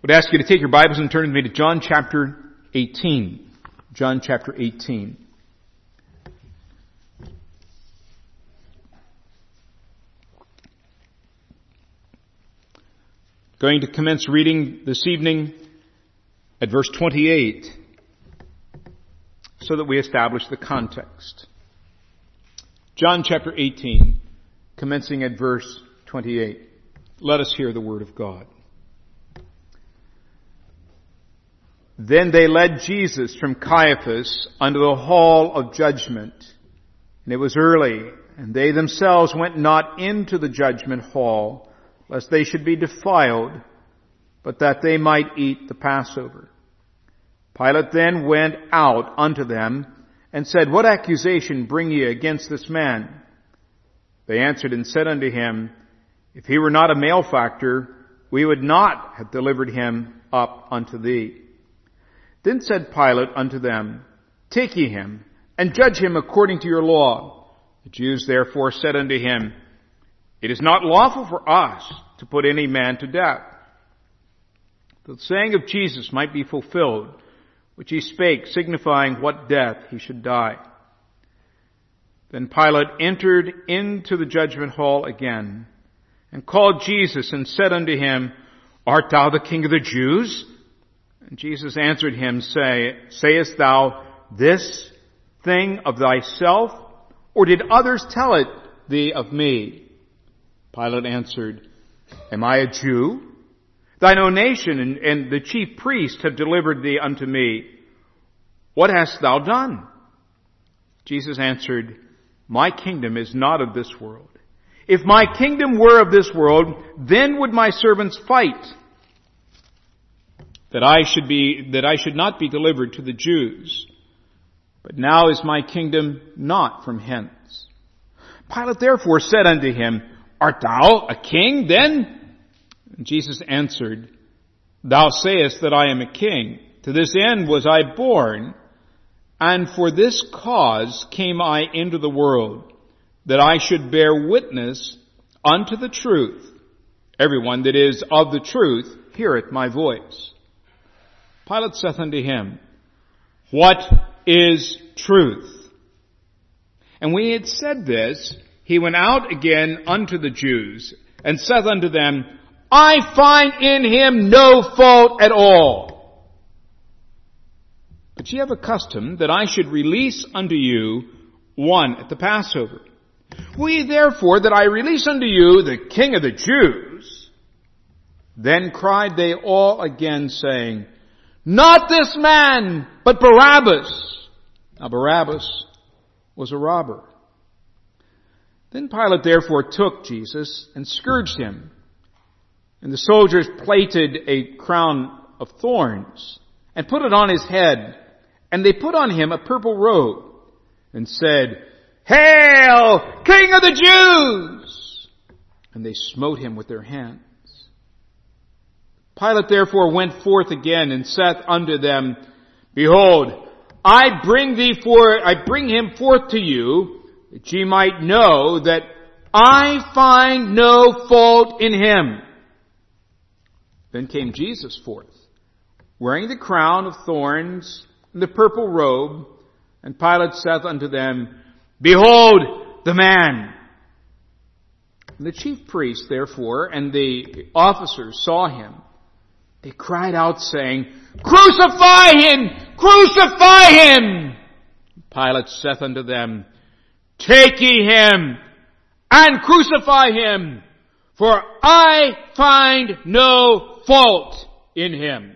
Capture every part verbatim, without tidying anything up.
would ask you to take your Bibles and turn with me to John chapter eighteen. John chapter eighteen. Going to commence reading this evening at verse twenty-eight so that we establish the context. John chapter eighteen, commencing at verse twenty-eight. Let us hear the word of God. Then they led Jesus from Caiaphas unto the hall of judgment. And it was early, and they themselves went not into the judgment hall, lest they should be defiled, but that they might eat the Passover. Pilate then went out unto them, and said, What accusation bring ye against this man? They answered and said unto him, If he were not a malefactor, we would not have delivered him up unto thee. Then said Pilate unto them, Take ye him, and judge him according to your law. The Jews therefore said unto him, It is not lawful for us to put any man to death. The saying of Jesus might be fulfilled, which he spake, signifying what death he should die. Then Pilate entered into the judgment hall again, and called Jesus, and said unto him, Art thou the King of the Jews? And Jesus answered him, say, Sayest thou this thing of thyself, or did others tell it thee of me? Pilate answered, Am I a Jew? Thine own nation and, and the chief priests have delivered thee unto me. What hast thou done? Jesus answered, My kingdom is not of this world. If my kingdom were of this world, then would my servants fight, that I should be, that I should not be delivered to the Jews. But now is my kingdom not from hence. Pilate therefore said unto him, Art thou a king then? And Jesus answered, Thou sayest that I am a king. To this end was I born, and for this cause came I into the world, that I should bear witness unto the truth. Everyone that is of the truth heareth my voice. Pilate saith unto him, What is truth? And when he had said this, he went out again unto the Jews, and saith unto them, I find in him no fault at all. But ye have a custom that I should release unto you one at the Passover. Will ye therefore that I release unto you the King of the Jews? Then cried they all again, saying, Not this man, but Barabbas. Now Barabbas was a robber. Then Pilate therefore took Jesus and scourged him. And the soldiers plaited a crown of thorns and put it on his head. And they put on him a purple robe and said, Hail, King of the Jews! And they smote him with their hands. Pilate therefore went forth again and saith unto them, Behold, I bring thee for, I bring him forth to you, that ye might know that I find no fault in him. Then came Jesus forth, wearing the crown of thorns and the purple robe, and Pilate saith unto them, Behold the man! And the chief priests therefore and the officers saw him. They cried out, saying, Crucify him! Crucify him! Pilate saith unto them, Take ye him, and crucify him, for I find no fault in him.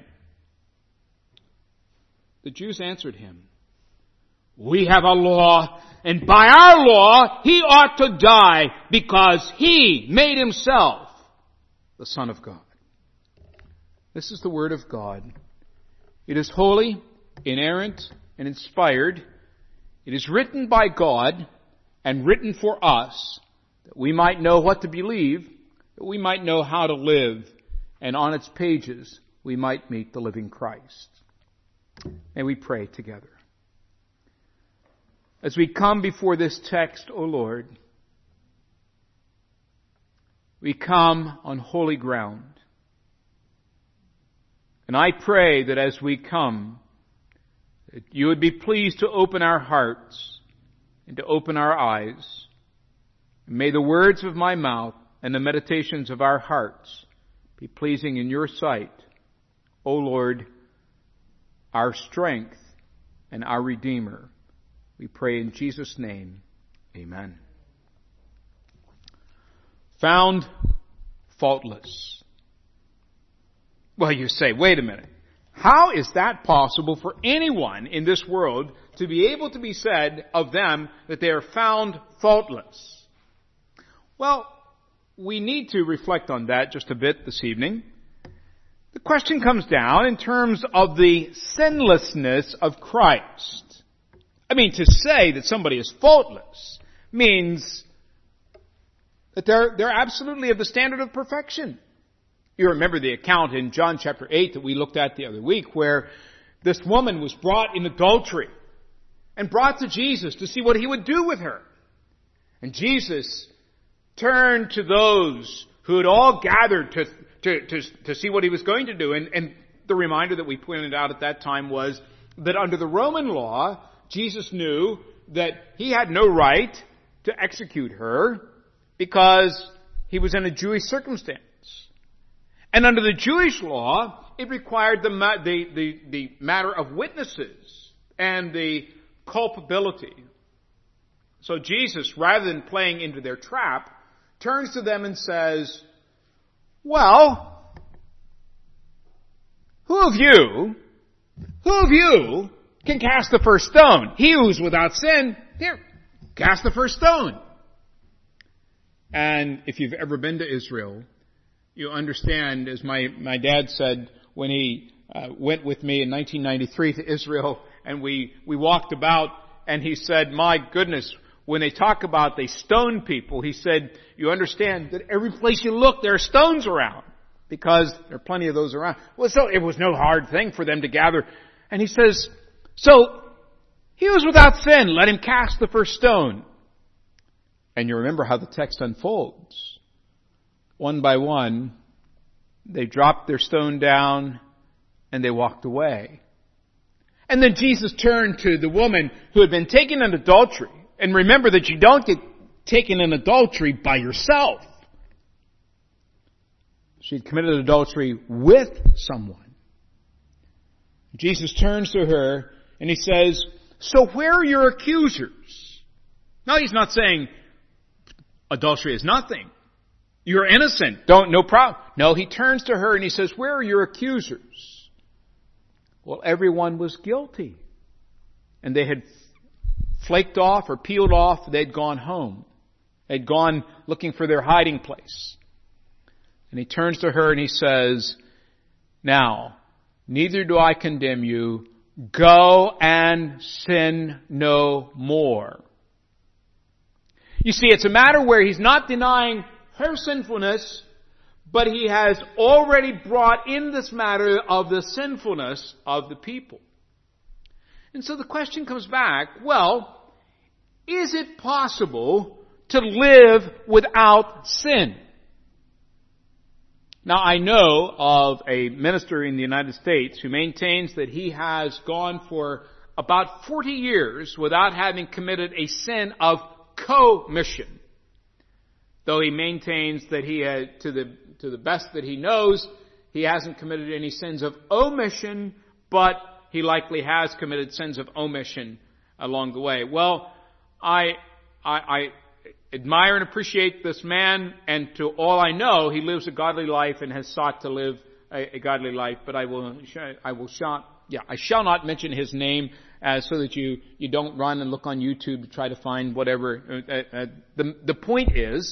The Jews answered him, We have a law, and by our law he ought to die, because he made himself the Son of God. This is the word of God. It is holy, inerrant, and inspired. It is written by God and written for us, that we might know what to believe, that we might know how to live, and on its pages we might meet the living Christ. May we pray together. As we come before this text, O Lord, we come on holy ground. And I pray that as we come, that you would be pleased to open our hearts and to open our eyes. And may the words of my mouth and the meditations of our hearts be pleasing in your sight, O Lord, our strength and our Redeemer. We pray in Jesus' name. Amen. Found faultless. Well, you say, wait a minute. How is that possible for anyone in this world to be able to be said of them that they are found faultless? Well, we need to reflect on that just a bit this evening. The question comes down in terms of the sinlessness of Christ. I mean, to say that somebody is faultless means that they're, they're absolutely of the standard of perfection. You remember the account in John chapter eight that we looked at the other week where this woman was brought in adultery and brought to Jesus to see what he would do with her. And Jesus turned to those who had all gathered to, to, to, to see what he was going to do. And, and the reminder that we pointed out at that time was that under the Roman law, Jesus knew that he had no right to execute her because he was in a Jewish circumstance. And under the Jewish law, it required the, the, the, the matter of witnesses and the culpability. So Jesus, rather than playing into their trap, turns to them and says, well, who of you, who of you can cast the first stone? He who's without sin, here, cast the first stone. And if you've ever been to Israel, you understand, as my, my dad said when he uh, went with me in nineteen ninety-three to Israel, and we, we walked about, and he said, my goodness, when they talk about they stone people, he said, you understand that every place you look, there are stones around, because there are plenty of those around. Well, so it was no hard thing for them to gather. And he says, so he was without sin, let him cast the first stone. And you remember how the text unfolds. One by one, they dropped their stone down and they walked away. And then Jesus turned to the woman who had been taken in adultery. And remember that you don't get taken in adultery by yourself. She had committed adultery with someone. Jesus turns to her and he says, so where are your accusers? Now he's not saying adultery is nothing. You're innocent. Don't, no problem. No, he turns to her and he says, where are your accusers? Well, everyone was guilty. And they had flaked off or peeled off. They'd gone home. They'd gone looking for their hiding place. And he turns to her and he says, now, neither do I condemn you. Go and sin no more. You see, it's a matter where he's not denying her sinfulness, but he has already brought in this matter of the sinfulness of the people. And so the question comes back, well, is it possible to live without sin? Now, I know of a minister in the United States who maintains that he has gone for about forty years without having committed a sin of commission. Though he maintains that he had, to the, to the best that he knows, he hasn't committed any sins of omission, but he likely has committed sins of omission along the way. Well, I, I, I admire and appreciate this man, and to all I know, he lives a godly life and has sought to live a, a godly life, but I will, I will shall, yeah, I shall not mention his name, uh, so that you, you don't run and look on YouTube to try to find whatever. Uh, uh, the, the point is,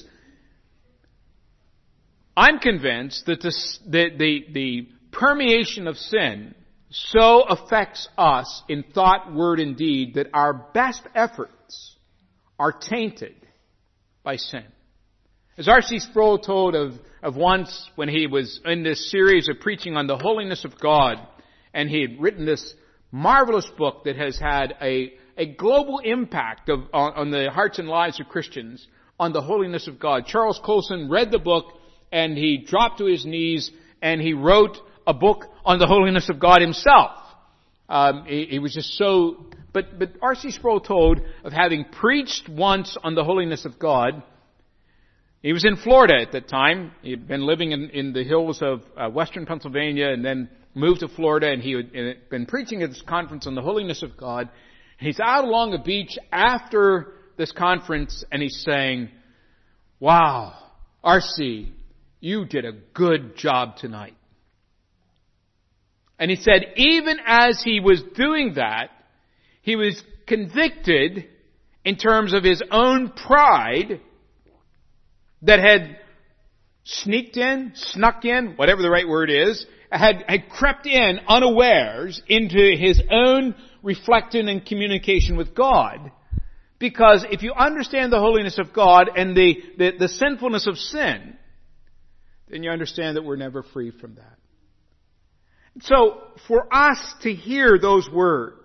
I'm convinced that this, the, the, the permeation of sin so affects us in thought, word, and deed that our best efforts are tainted by sin. As R C Sproul told of, of once when he was in this series of preaching on the holiness of God, and he had written this marvelous book that has had a, a global impact of, on, on the hearts and lives of Christians on the holiness of God. Charles Colson read the book and he dropped to his knees and he wrote a book on the holiness of God himself. Um, he, he was just so, but, but R C Sproul told of having preached once on the holiness of God. He was in Florida at that time. He had been living in, in the hills of uh, western Pennsylvania and then moved to Florida, and he had been preaching at this conference on the holiness of God. And he's out along the beach after this conference, and he's saying, "Wow, R C, you did a good job tonight." And he said even as he was doing that, he was convicted in terms of his own pride that had sneaked in, snuck in, whatever the right word is, had, had crept in unawares into his own reflection and communication with God. Because if you understand the holiness of God and the, the, the sinfulness of sin, then you understand that we're never free from that. So, for us to hear those words,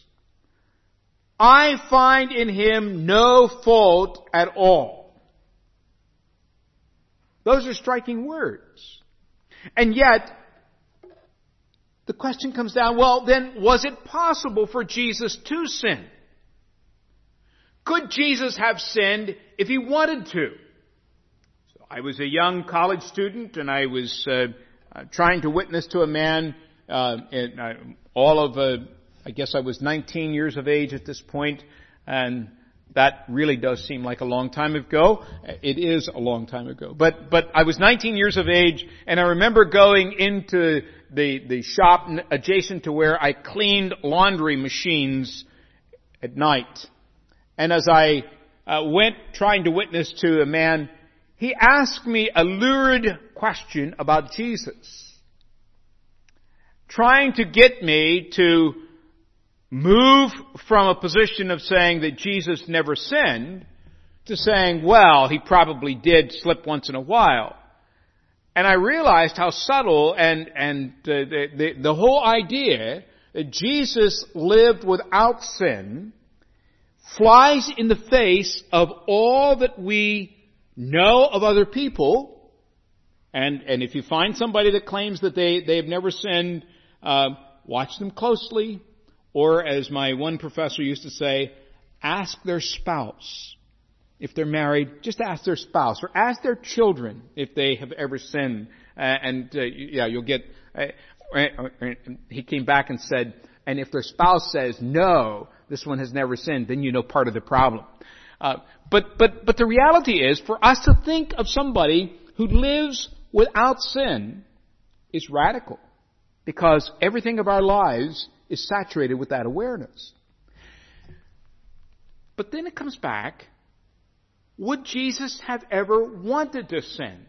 I find in him no fault at all. Those are striking words. And yet, the question comes down, well, then, was it possible for Jesus to sin? Could Jesus have sinned if he wanted to? So I was a young college student, and I was uh, uh, trying to witness to a man, uh, in, uh, all of, uh, I guess I was nineteen years of age at this point, and that really does seem like a long time ago. It is a long time ago. But, but I was nineteen years of age, and I remember going into the, the shop adjacent to where I cleaned laundry machines at night. And as I uh, went trying to witness to a man, he asked me a lurid question about Jesus, trying to get me to move from a position of saying that Jesus never sinned to saying, well, he probably did slip once in a while. And I realized how subtle and, and uh, the, the, the whole idea that Jesus lived without sin flies in the face of all that we know of other people. And, and if you find somebody that claims that they, they have never sinned, uh, watch them closely. Or as my one professor used to say, ask their spouse. If they're married, just ask their spouse. Or ask their children if they have ever sinned. Uh, and uh, yeah, you'll get... Uh, he came back and said, and if their spouse says, no, this one has never sinned, then you know part of the problem. Uh, but, but, but the reality is, for us to think of somebody who lives without sin is radical. Because everything of our lives is saturated with that awareness. But then it comes back, would Jesus have ever wanted to sin?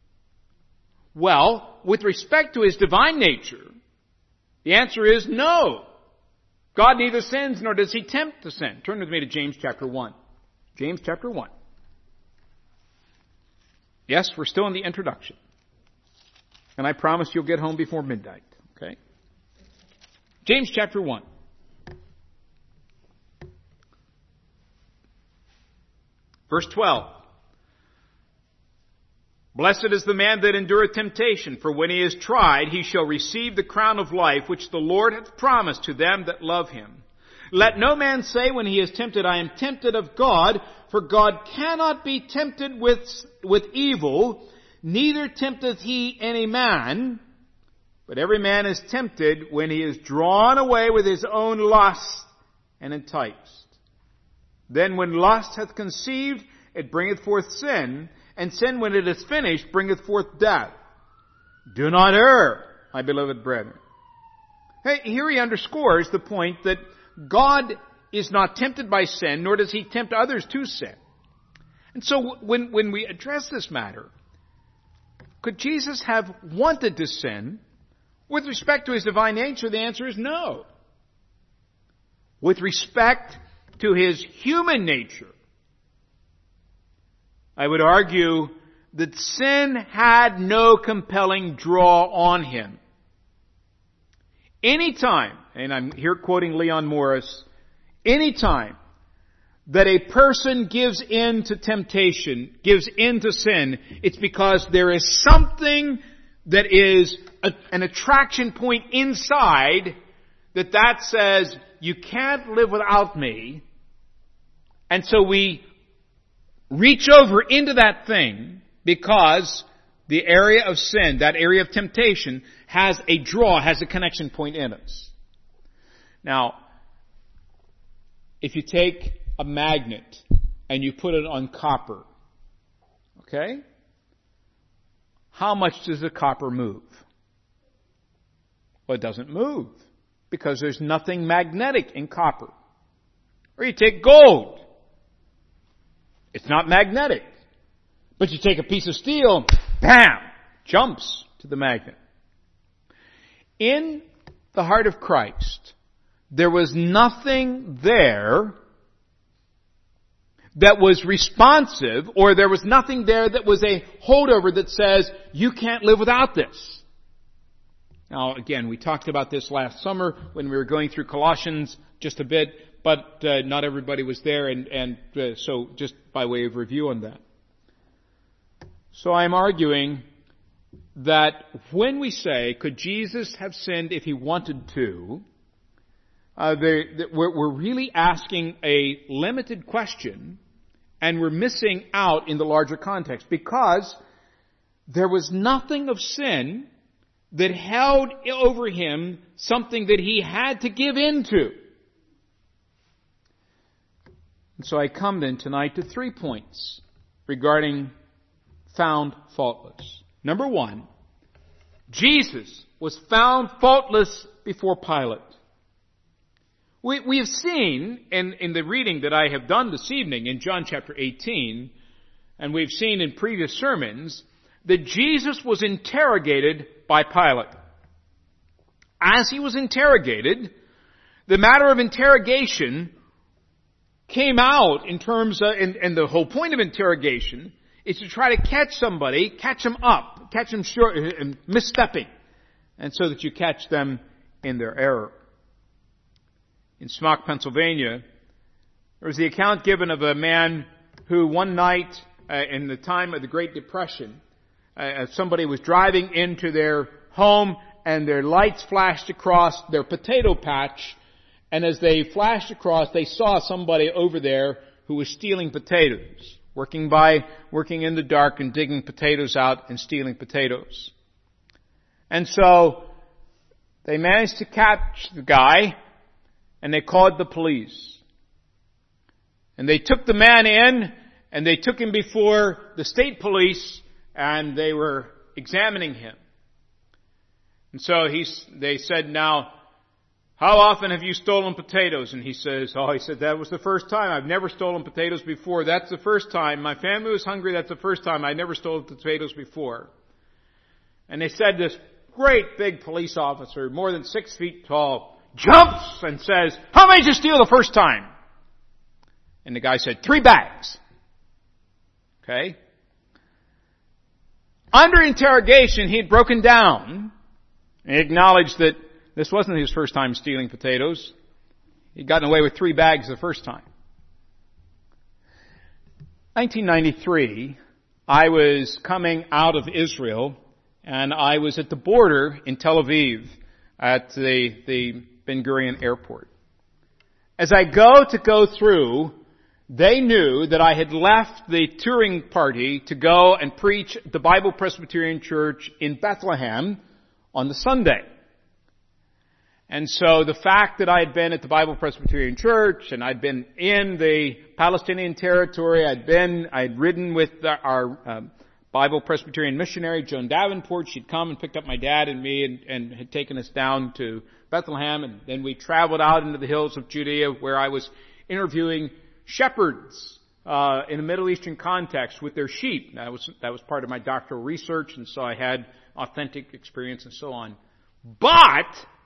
Well, with respect to his divine nature, the answer is no. God neither sins nor does he tempt to sin. Turn with me to James chapter one. James chapter one. Yes, we're still in the introduction. And I promise you'll get home before midnight. Okay? James chapter one. Verse twelve. Blessed is the man that endureth temptation, for when he is tried, he shall receive the crown of life, which the Lord hath promised to them that love him. Let no man say when he is tempted, I am tempted of God, for God cannot be tempted with, with evil, neither tempteth he any man. But every man is tempted when he is drawn away with his own lust and enticed. Then when lust hath conceived, it bringeth forth sin, and sin, when it is finished, bringeth forth death. Do not err, my beloved brethren. Hey, here he underscores the point that God is not tempted by sin, nor does he tempt others to sin. And so when, when we address this matter, could Jesus have wanted to sin? With respect to his divine nature, the answer is no. With respect to his human nature, I would argue that sin had no compelling draw on him. Anytime, and I'm here quoting Leon Morris, anytime that a person gives in to temptation, gives in to sin, it's because there is something that is a, an attraction point inside that that says, you can't live without me. And so we reach over into that thing because the area of sin, that area of temptation, has a draw, has a connection point in us. Now, if you take a magnet and you put it on copper, okay? How much does the copper move? Well, it doesn't move because there's nothing magnetic in copper. Or you take gold. It's not magnetic. But you take a piece of steel, bam, jumps to the magnet. In the heart of Christ, there was nothing there that was responsive, or there was nothing there that was a holdover that says, you can't live without this. Now, again, we talked about this last summer when we were going through Colossians just a bit, but uh, not everybody was there, and, and uh, so just by way of review on that. So I'm arguing that when we say, could Jesus have sinned if he wanted to, uh, the, the, we're, we're really asking a limited question, and we're missing out in the larger context, because there was nothing of sin that held over him something that he had to give into. And so I come then tonight to three points regarding found faultless. Number one, Jesus was found faultless before Pilate. We, we have seen in, in the reading that I have done this evening in John chapter eighteen, and we've seen in previous sermons, that Jesus was interrogated by Pilate. As he was interrogated, the matter of interrogation came out in terms of, and, and the whole point of interrogation is to try to catch somebody, catch them up, catch them short, misstepping, and so that you catch them in their error. In Smock, Pennsylvania, there was the account given of a man who one night uh, in the time of the Great Depression, uh, somebody was driving into their home and their lights flashed across their potato patch, and as they flashed across, they saw somebody over there who was stealing potatoes, working by, working in the dark and digging potatoes out and stealing potatoes. And so they managed to catch the guy, and they called the police. And they took the man in, and they took him before the state police, and they were examining him. And so he, they said, now, how often have you stolen potatoes? And he says, oh, he said, that was the first time. I've never stolen potatoes before. That's the first time. My family was hungry. That's the first time. I never stole potatoes before. And they said this great big police officer, more than six feet tall, jumps and says, how many did you steal the first time? And the guy said, three bags. Okay? Under interrogation, he had broken down and he acknowledged that this wasn't his first time stealing potatoes. He'd gotten away with three bags the first time. nineteen ninety-three, I was coming out of Israel, and I was at the border in Tel Aviv at the, the Ben Gurion Airport. As I go to go through, they knew that I had left the touring party to go and preach at the Bible Presbyterian Church in Bethlehem on the Sunday. And so the fact that I had been at the Bible Presbyterian Church and I'd been in the Palestinian territory, I'd been, I'd ridden with our um, Bible Presbyterian missionary, Joan Davenport. She'd come and picked up my dad and me and, and had taken us down to Bethlehem. And then we traveled out into the hills of Judea where I was interviewing shepherds uh, in a Middle Eastern context with their sheep. That was, that was part of my doctoral research, and so I had authentic experience and so on. But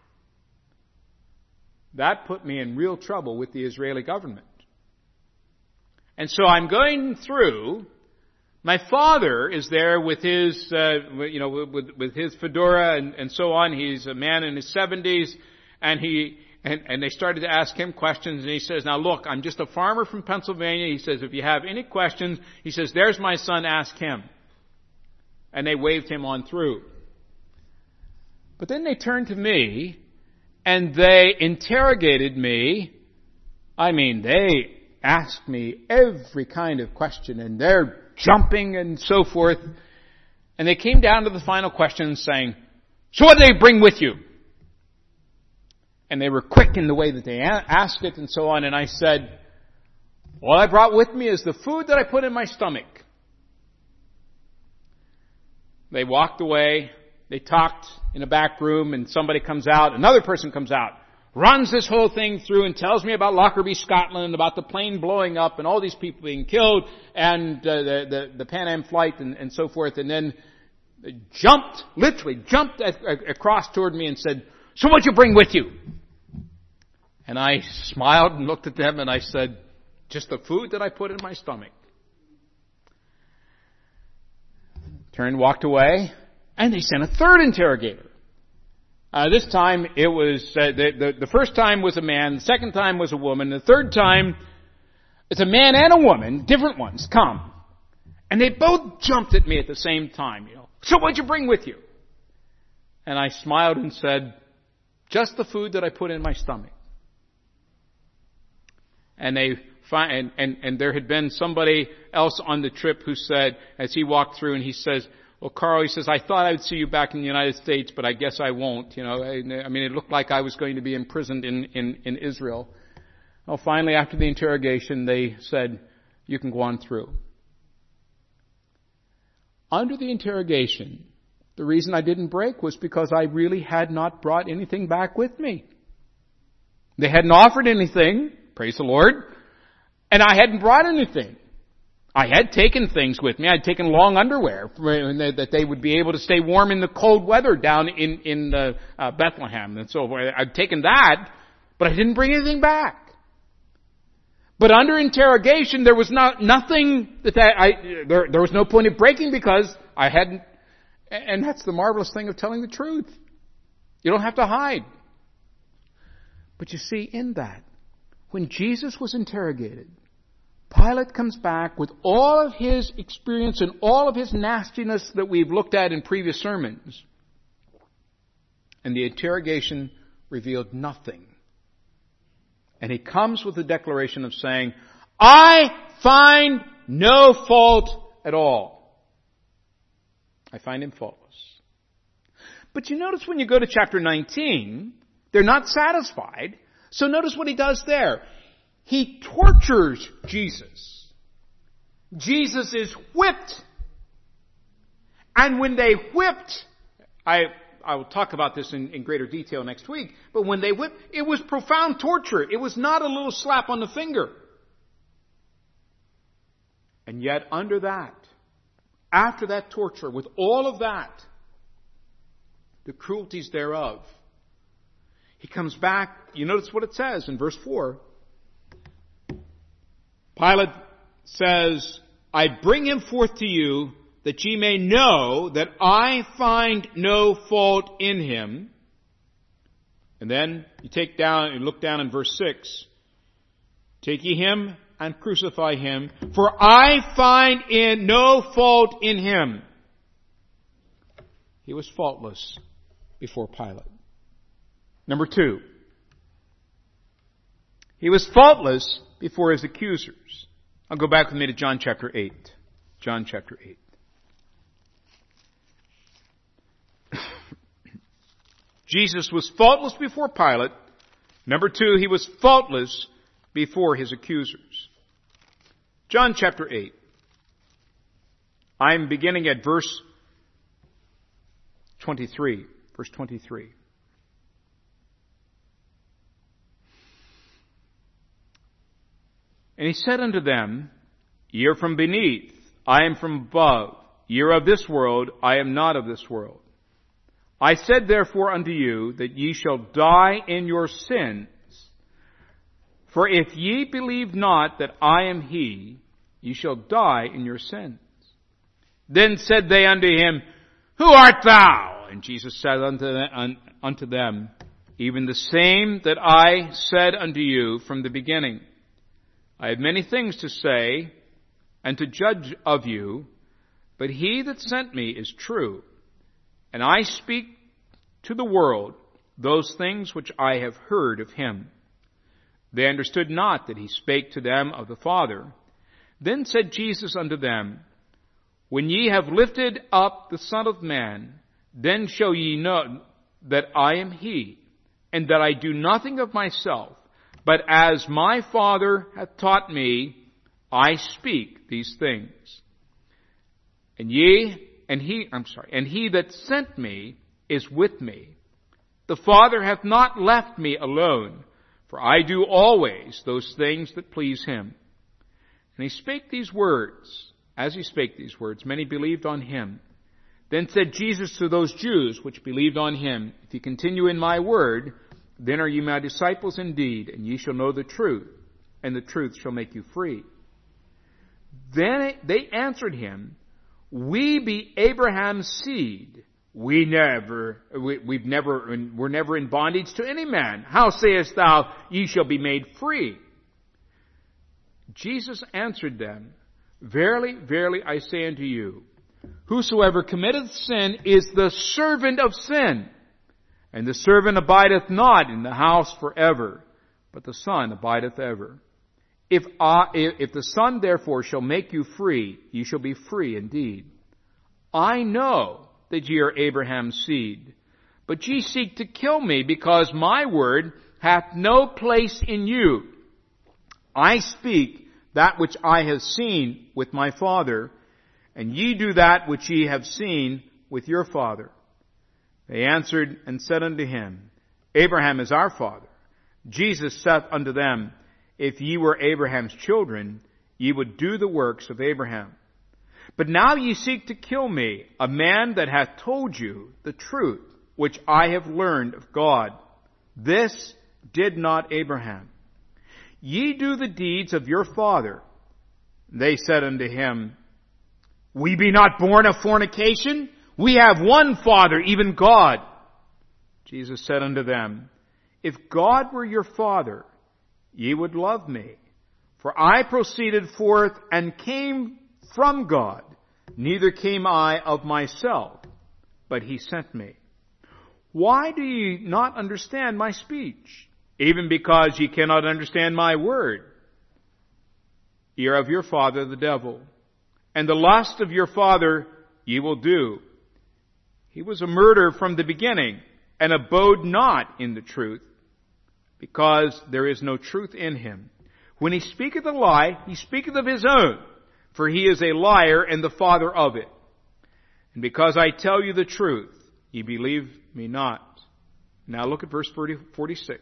that put me in real trouble with the Israeli government. And so I'm going through. My father is there with his, uh, you know, with, with his fedora and, and so on. He's a man in his seventies, and he and, and they started to ask him questions. And he says, "Now look, I'm just a farmer from Pennsylvania." He says, "If you have any questions," he says, "there's my son. Ask him." And they waved him on through. But then they turned to me and they interrogated me. I mean, they asked me every kind of question and they're jumping and so forth. And they came down to the final question saying, so what did they bring with you? And they were quick in the way that they asked it and so on. And I said, all I brought with me is the food that I put in my stomach. They walked away. They talked in a back room and somebody comes out. Another person comes out, runs this whole thing through and tells me about Lockerbie, Scotland, about the plane blowing up and all these people being killed and uh, the, the, the Pan Am flight and, and so forth. And then jumped, literally jumped at, across toward me and said, so what'd you bring with you? And I smiled and looked at them and I said, just the food that I put in my stomach. Turned, walked away, and they sent a third interrogator. Uh, this time it was, uh, the, the, the first time was a man, the second time was a woman, the third time it's a man and a woman, different ones, come. And they both jumped at me at the same time, you know. So what'd you bring with you? And I smiled and said, just the food that I put in my stomach. And they And, and, and there had been somebody else on the trip who said, as he walked through and he says, well, Carl, he says, I thought I would see you back in the United States, but I guess I won't. You know, I, I mean, it looked like I was going to be imprisoned in, in, in Israel. Well, finally, after the interrogation, they said, you can go on through. Under the interrogation, the reason I didn't break was because I really had not brought anything back with me. They hadn't offered anything, praise the Lord. And I hadn't brought anything. I had taken things with me. I'd taken long underwear that they would be able to stay warm in the cold weather down in, in uh, uh, Bethlehem and so forth. I'd taken that, but I didn't bring anything back. But under interrogation, there was not, nothing that I, I there, there was no point of breaking because I hadn't, and that's the marvelous thing of telling the truth. You don't have to hide. But you see, in that, when Jesus was interrogated, Pilate comes back with all of his experience and all of his nastiness that we've looked at in previous sermons. And the interrogation revealed nothing. And he comes with a declaration of saying, I find no fault at all. I find him faultless. But you notice when you go to chapter nineteen, they're not satisfied. So notice what he does there. He tortures Jesus. Jesus is whipped. And when they whipped, I, I will talk about this in, in greater detail next week, but when they whipped, it was profound torture. It was not a little slap on the finger. And yet under that, after that torture, with all of that, the cruelties thereof, he comes back. You notice what it says in verse four. Pilate says, I bring him forth to you that ye may know that I find no fault in him. And then you take down and look down in verse six. Take ye him and crucify him, for I find in no fault in him. He was faultless before Pilate. Number two, he was faultless before his accusers. I'll go back with me to John chapter eight. John chapter eight. Jesus was faultless before Pilate. Number two, he was faultless before his accusers. John chapter eight. I'm beginning at verse twenty-three. Verse twenty-three. And he said unto them, Ye are from beneath, I am from above. Ye are of this world, I am not of this world. I said therefore unto you, that ye shall die in your sins. For if ye believe not that I am he, ye shall die in your sins. Then said they unto him, Who art thou? And Jesus said unto them, unto them, Even the same that I said unto you from the beginning. I have many things to say and to judge of you, but he that sent me is true, and I speak to the world those things which I have heard of him. They understood not that he spake to them of the Father. Then said Jesus unto them, When ye have lifted up the Son of Man, then shall ye know that I am he, and that I do nothing of myself, but as my Father hath taught me, I speak these things. And ye, and he, I'm sorry, and he that sent me is with me. The Father hath not left me alone, for I do always those things that please him. And he spake these words. As he spake these words, many believed on him. Then said Jesus to those Jews which believed on him, If ye continue in my word, then are ye my disciples indeed, and ye shall know the truth, and the truth shall make you free. Then they answered him, We be Abraham's seed. We never, we, we've never, we're never in bondage to any man. How sayest thou, ye shall be made free? Jesus answered them, Verily, verily, I say unto you, whosoever committeth sin is the servant of sin. And the servant abideth not in the house forever, but the Son abideth ever. If, I, if the Son therefore shall make you free, ye shall be free indeed. I know that ye are Abraham's seed, but ye seek to kill me, because my word hath no place in you. I speak that which I have seen with my Father, and ye do that which ye have seen with your father. They answered and said unto him, Abraham is our father. Jesus saith unto them, If ye were Abraham's children, ye would do the works of Abraham. But now ye seek to kill me, a man that hath told you the truth, which I have learned of God. This did not Abraham. Ye do the deeds of your father. They said unto him, We be not born of fornication? We have one Father, even God. Jesus said unto them, If God were your Father, ye would love me. For I proceeded forth and came from God. Neither came I of myself, but he sent me. Why do ye not understand my speech? Even because ye cannot understand my word. Ye are of your father the devil, and the lust of your father ye will do. He was a murderer from the beginning, and abode not in the truth, because there is no truth in him. When he speaketh a lie, he speaketh of his own, for he is a liar and the father of it. And because I tell you the truth, ye believe me not. Now look at verse forty-six.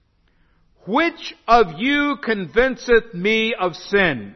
Which of you convinceth me of sin?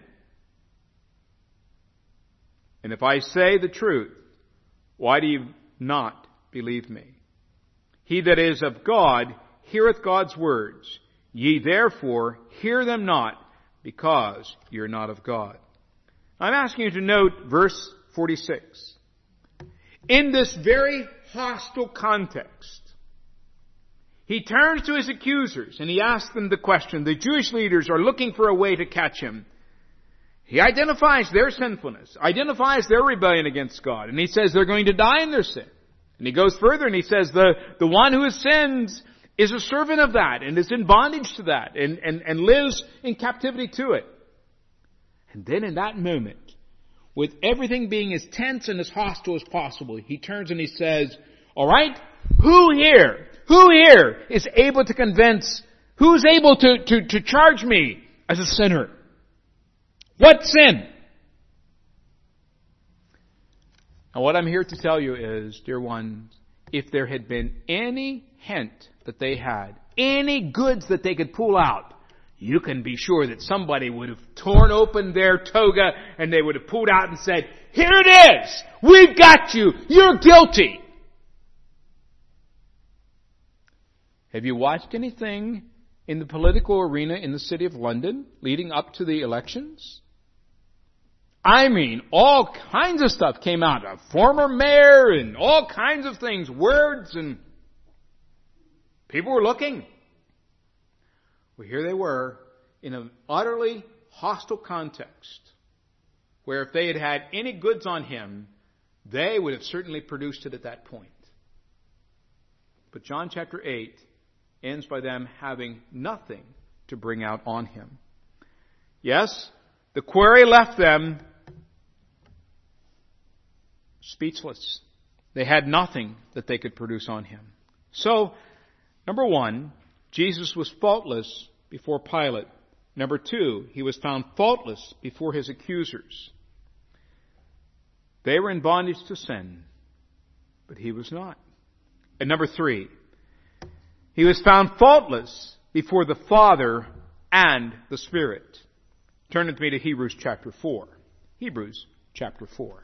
And if I say the truth, why do you not believe me? He that is of God heareth God's words. Ye therefore hear them not, because ye are not of God. I'm asking you to note verse forty-six. In this very hostile context, he turns to his accusers and he asks them the question. The Jewish leaders are looking for a way to catch him. He identifies their sinfulness, identifies their rebellion against God, and he says they're going to die in their sin. And he goes further and he says the, the one who has sinned is a servant of that and is in bondage to that and, and, and lives in captivity to it. And then in that moment, with everything being as tense and as hostile as possible, he turns and he says, all right, who here, who here is able to convince, who's able to, to, to charge me as a sinner? What sin? Now what I'm here to tell you is, dear ones, if there had been any hint that they had, any goods that they could pull out, you can be sure that somebody would have torn open their toga and they would have pulled out and said, here it is! We've got you! You're guilty! Have you watched anything in the political arena in the city of London leading up to the elections? I mean, all kinds of stuff came out. A former mayor and all kinds of things, words, and people were looking. Well, here they were in an utterly hostile context where if they had had any goods on him, they would have certainly produced it at that point. But John chapter eight ends by them having nothing to bring out on him. Yes, the query left them speechless. They had nothing that they could produce on him. So, number one, Jesus was faultless before Pilate. Number two, he was found faultless before his accusers. They were in bondage to sin, but he was not. And number three, he was found faultless before the Father and the Spirit. Turn with me to Hebrews chapter four. Hebrews chapter four.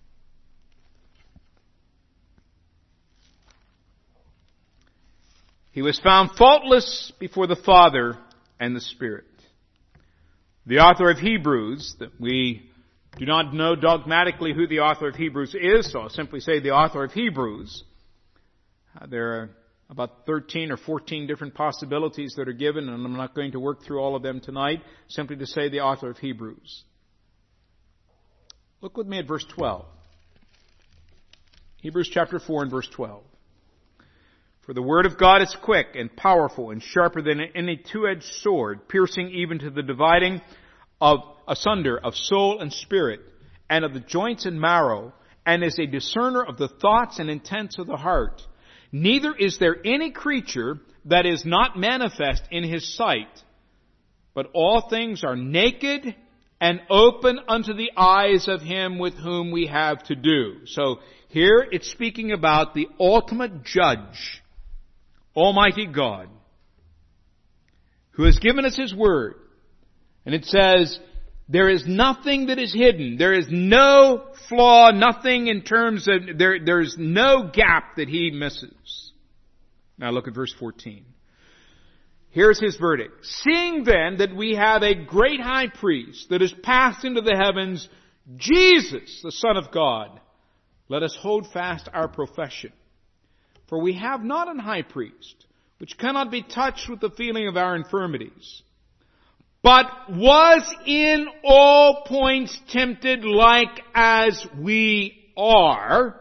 He was found faultless before the Father and the Spirit. The author of Hebrews, that we do not know dogmatically who the author of Hebrews is, so I'll simply say the author of Hebrews. Uh, there are about thirteen or fourteen different possibilities that are given, and I'm not going to work through all of them tonight, simply to say the author of Hebrews. Look with me at verse twelve. Hebrews chapter four and verse twelve. For the word of God is quick and powerful and sharper than any two-edged sword, piercing even to the dividing of asunder of soul and spirit, and of the joints and marrow, and is a discerner of the thoughts and intents of the heart. Neither is there any creature that is not manifest in his sight, but all things are naked and open unto the eyes of him with whom we have to do. So here it's speaking about the ultimate judge, Almighty God, who has given us His Word. And it says, there is nothing that is hidden. There is no flaw, nothing in terms of, there, there's no gap that He misses. Now look at verse fourteen. Here's His verdict. Seeing then that we have a great high priest that is passed into the heavens, Jesus, the Son of God, let us hold fast our profession. For we have not an high priest, which cannot be touched with the feeling of our infirmities, but was in all points tempted like as we are,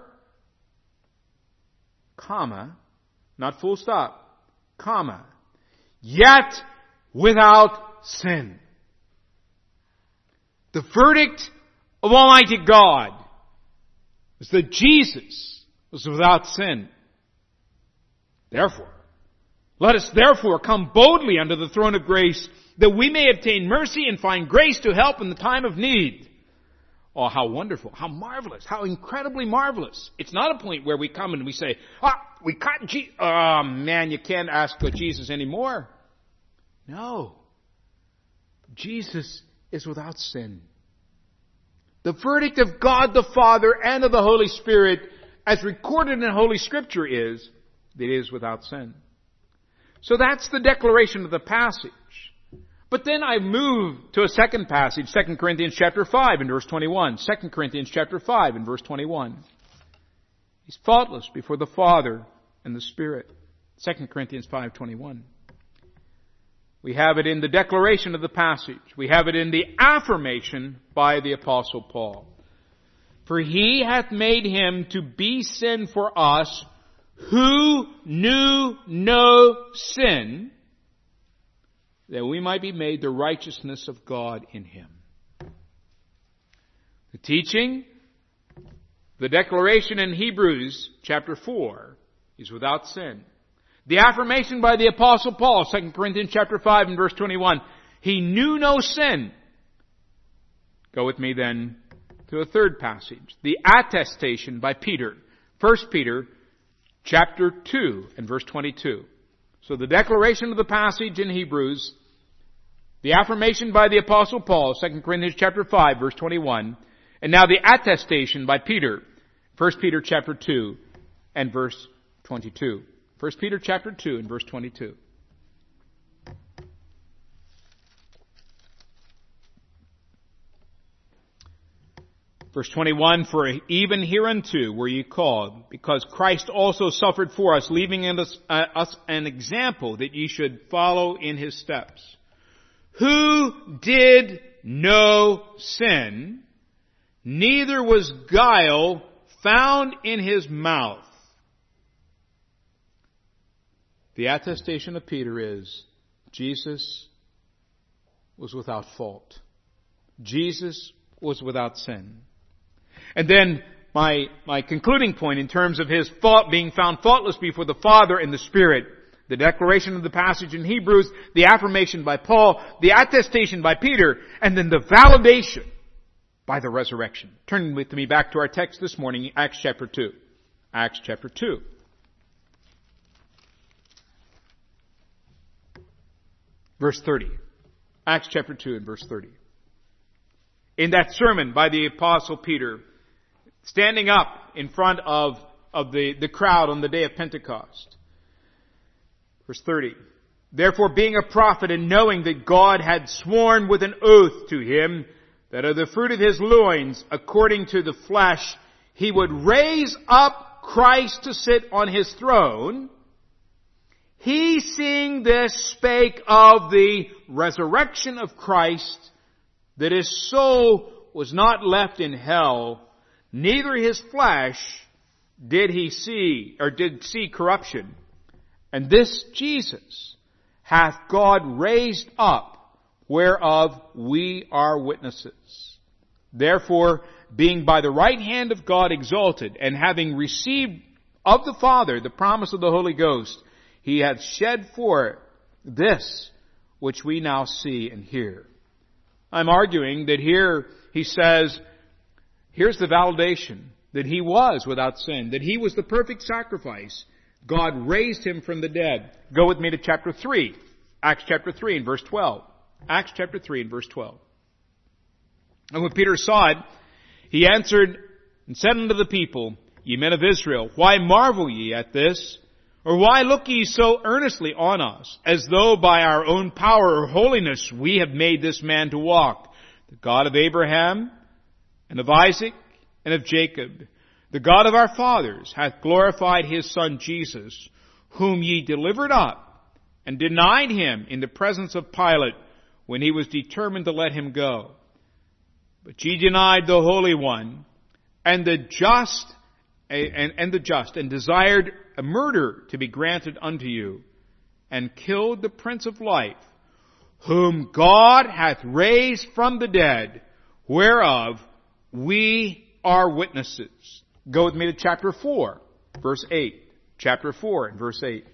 comma, not full stop, comma, yet without sin. The verdict of Almighty God is that Jesus was without sin. Therefore, let us therefore come boldly unto the throne of grace, that we may obtain mercy and find grace to help in the time of need. Oh, how wonderful, how marvelous, how incredibly marvelous. It's not a point where we come and we say, ah, we caught Jesus. Oh man, you can't ask for Jesus anymore. No. Jesus is without sin. The verdict of God the Father and of the Holy Spirit, as recorded in Holy Scripture, is that it is without sin. So that's the declaration of the passage. But then I move to a second passage, Second Corinthians chapter five and verse twenty-one. Second Corinthians chapter five and verse twenty-one. He's faultless before the Father and the Spirit. Second Corinthians five twenty-one. We have it in the declaration of the passage. We have it in the affirmation by the Apostle Paul. For He hath made Him to be sin for us, who knew no sin, that we might be made the righteousness of God in Him. The teaching, the declaration in Hebrews chapter four is without sin. The affirmation by the Apostle Paul, Second Corinthians chapter five and verse twenty-one, He knew no sin. Go with me then to a third passage. The attestation by Peter, First Peter chapter two and verse twenty-two. So the declaration of the passage in Hebrews, the affirmation by the Apostle Paul, Second Corinthians chapter five, verse twenty-one, and now the attestation by Peter, First Peter chapter two and verse twenty-two. First Peter chapter two and verse twenty-two. Verse twenty-one, for even hereunto were ye called, because Christ also suffered for us, leaving in us, uh, us an example that ye should follow in His steps. Who did no sin, neither was guile found in His mouth. The attestation of Peter is Jesus was without fault. Jesus was without sin. And then my, my concluding point in terms of his fault being found faultless before the Father and the Spirit, the declaration of the passage in Hebrews, the affirmation by Paul, the attestation by Peter, and then the validation by the resurrection. Turn with me back to our text this morning, Acts chapter two. Acts chapter two. Verse thirty. Acts chapter two and verse thirty. In that sermon by the Apostle Peter, standing up in front of, of the, the crowd on the day of Pentecost. Verse thirty. Therefore, being a prophet and knowing that God had sworn with an oath to him that of the fruit of his loins, according to the flesh, he would raise up Christ to sit on his throne, he, seeing this, spake of the resurrection of Christ, that his soul was not left in hell, neither his flesh did he see, or did see corruption. And this Jesus hath God raised up, whereof we are witnesses. Therefore, being by the right hand of God exalted, and having received of the Father the promise of the Holy Ghost, he hath shed forth this which we now see and hear. I'm arguing that here he says, here's the validation that he was without sin, that he was the perfect sacrifice. God raised him from the dead. Go with me to chapter three. Acts chapter three and verse twelve. Acts chapter three and verse twelve. And when Peter saw it, he answered and said unto the people, Ye men of Israel, why marvel ye at this? Or why look ye so earnestly on us, as though by our own power or holiness we have made this man to walk? The God of Abraham, and of Isaac, and of Jacob, the God of our fathers, hath glorified his Son Jesus, whom ye delivered up, and denied him in the presence of Pilate, when he was determined to let him go. But ye denied the Holy One, and the just, and, and the just, and desired a murder to be granted unto you, and killed the Prince of Life, whom God hath raised from the dead, whereof we are witnesses. Go with me to chapter four, verse eight. Chapter four and verse eight.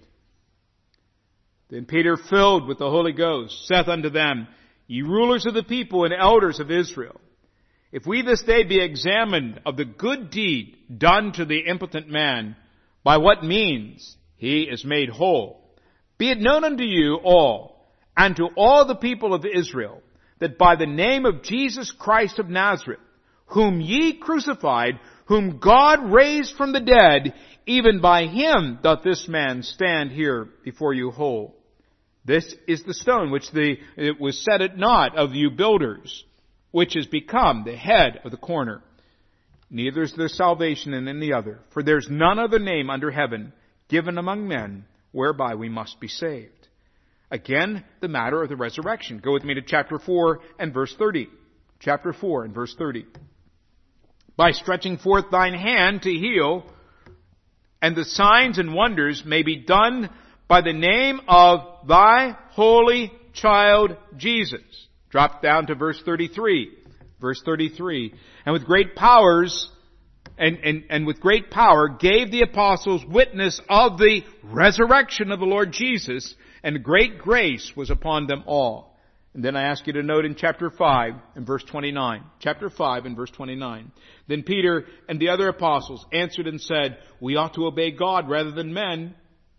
Then Peter, filled with the Holy Ghost, saith unto them, Ye rulers of the people and elders of Israel, if we this day be examined of the good deed done to the impotent man, by what means he is made whole, be it known unto you all, and to all the people of Israel, that by the name of Jesus Christ of Nazareth, whom ye crucified, whom God raised from the dead, even by him doth this man stand here before you whole. This is the stone which the, it was set at naught of you builders, which is become the head of the corner. Neither is there salvation in any other, for there is none other name under heaven given among men whereby we must be saved. Again, the matter of the resurrection. Go with me to chapter four and verse thirty. Chapter four and verse thirty. By stretching forth thine hand to heal, and the signs and wonders may be done by the name of thy holy child Jesus. Drop down to verse thirty-three. Verse thirty-three. And with great powers, and, and, and with great power gave the apostles witness of the resurrection of the Lord Jesus, and great grace was upon them all. And then I ask you to note in chapter five and verse twenty-nine. Chapter five and verse twenty-nine. Then Peter and the other apostles answered and said, We ought to obey God rather than men.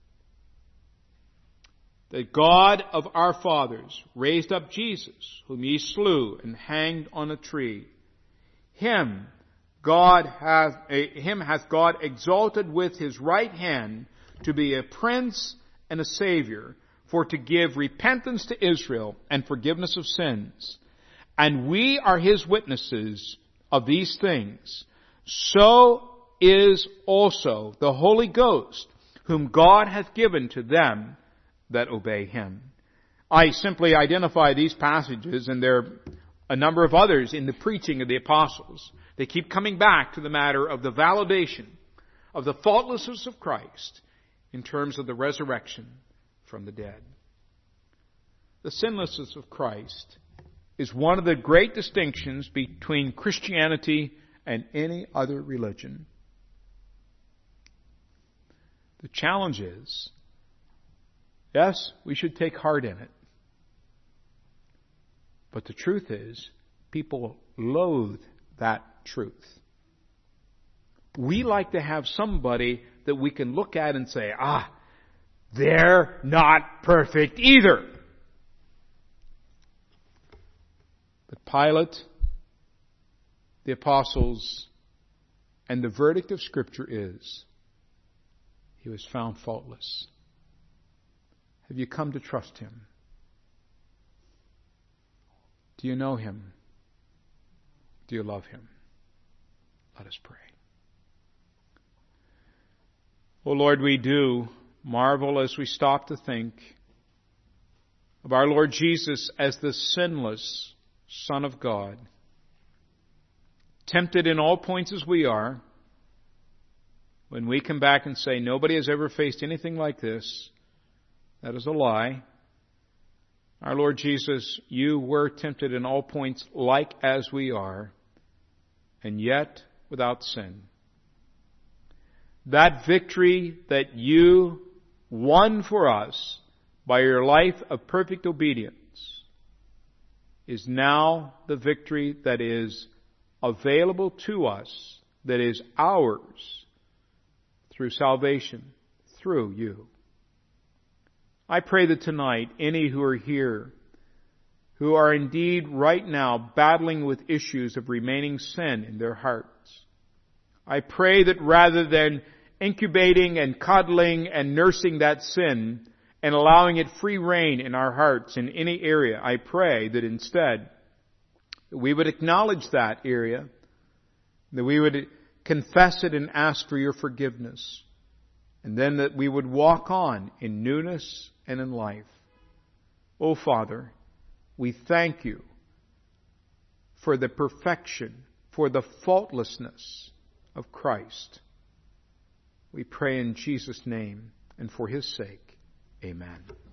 The God of our fathers raised up Jesus, whom ye slew and hanged on a tree. Him God hath, him hath God exalted with his right hand to be a prince and a savior, for to give repentance to Israel and forgiveness of sins. And we are his witnesses of these things. So is also the Holy Ghost, whom God hath given to them that obey him. I simply identify these passages, and there are a number of others in the preaching of the apostles. They keep coming back to the matter of the validation of the faultlessness of Christ in terms of the resurrection. from the dead. The sinlessness of Christ is one of the great distinctions between Christianity and any other religion. The challenge is, yes, we should take heart in it. But the truth is, people loathe that truth. We like to have somebody that we can look at and say, ah, they're not perfect either. But Pilate, the apostles, and the verdict of Scripture is, he was found faultless. Have you come to trust him? Do you know him? Do you love him? Let us pray. Oh Lord, we do marvel as we stop to think of our Lord Jesus as the sinless Son of God, tempted in all points as we are. When we come back and say, nobody has ever faced anything like this, that is a lie. Our Lord Jesus, you were tempted in all points like as we are, and yet without sin. That victory that you won for us by your life of perfect obedience is now the victory that is available to us, that is ours through salvation, through you. I pray that tonight, any who are here, who are indeed right now battling with issues of remaining sin in their hearts, I pray that rather than incubating and coddling and nursing that sin and allowing it free rein in our hearts in any area, I pray that instead we would acknowledge that area, that we would confess it and ask for your forgiveness, and then that we would walk on in newness and in life. Oh Father, we thank you for the perfection, for the faultlessness of Christ. We pray in Jesus' name and for his sake. Amen.